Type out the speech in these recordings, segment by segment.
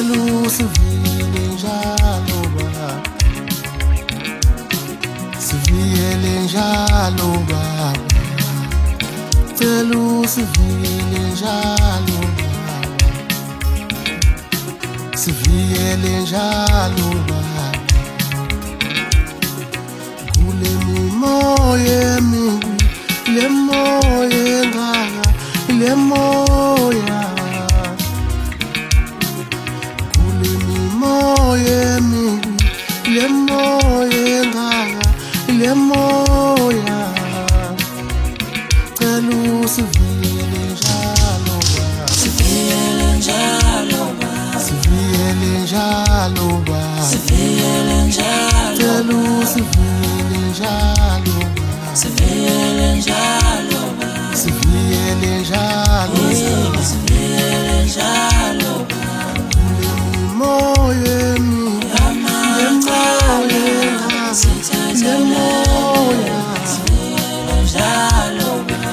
Celu sivile njalo baba, sivile njalo baba. Celu sivile njalo baba, sivile njalo baba. Kule mimoya mibi, le moya ngaka, le moya. Kule mimoya mibi, le moya ngaka, le moya. Celu sivile njalo baba, sivile njalo baba, sivile njalo baba, sivile njalo, celu sivile njalo baba, sivile njalo baba, sivile njalo baba. sivile njalo baba. Moya mibi, le moya ngaka, le moya. Njalo baba,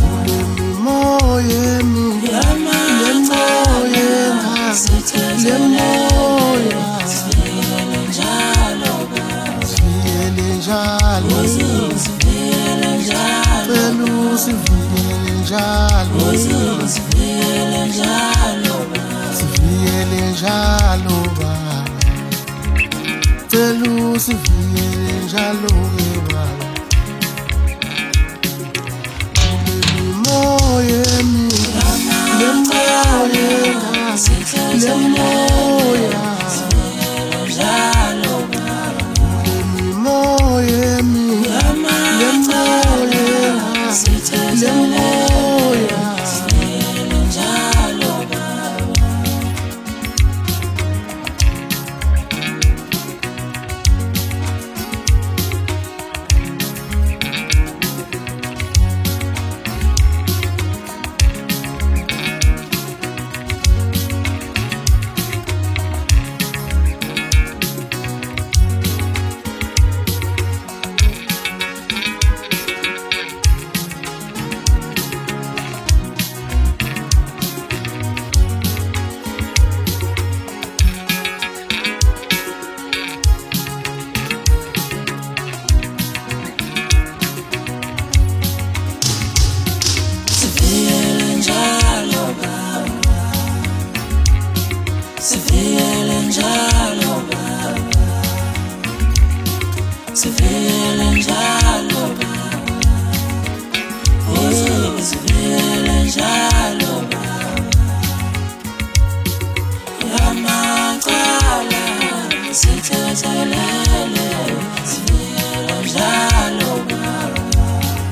Moya mibi, le moya ngaka, le moya. sivile njalo baba, Sivile njalo, sivile njalo, celu sivile njalo, sivile njalo baba, sivile njalo baba, celu sivile njalo baba. Moya mibi, le moya ngaka, le moya. njalo baba, Moya mibi, le moya ngaka, le moya. sivile njalo baba. Sivile njalo baba, sivile njalo baba, sivile njalo baba, sivile njalo baba. Yamaqala sithethelele, sivile njalo baba.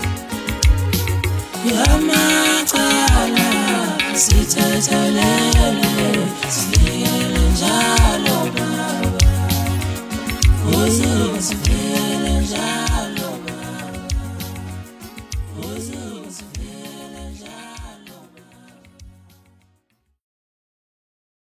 Yamaqala sithethelele, sivile njalo baba, sivile